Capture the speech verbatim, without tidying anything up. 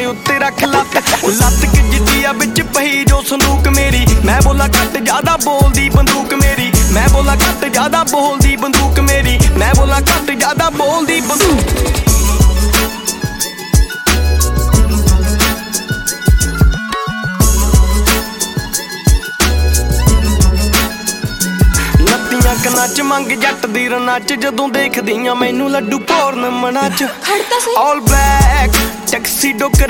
ਸਾਡੇ ਉੱਤੇ ਰੱਖ ਲੱਤ ਲੱਤ ਕਿ ਜਿੱਤੀ ਆ ਵਿੱਚ ਪਈ ਜੋ ਸੰਦੂਕ ਮੇਰੀ ਮੈਂ ਬੋਲਾਂ ਘੱਟ ਜ਼ਿਆਦਾ ਬੋਲਦੀ ਬੰਦੂਕ ਮੇਰੀ ਮੈਂ ਬੋਲਾਂ ਘੱਟ ਜ਼ਿਆਦਾ ਬੋਲਦੀ ਬੰਦੂਕ ਮੇਰੀ ਮੈਂ ਬੋਲਾਂ ਘੱਟ ਜ਼ਿਆਦਾ ਬੋਲਦੀ ਬੰਦੂਕ ਕੰਨਾਂ ਚ ਮੰਗ ਜੱਟ ਦੀ ਰਨਾਂ ਚ ਜਦੋਂ ਦੇਖਦੀਆਂ ਮੈਨੂੰ ਲੱਡੂ ਪੌਰਨ ਮਨਾਂ ਚ ਆਲ ਬਲੈਕ ਟੈਕਸੀ ਡੋਕਰ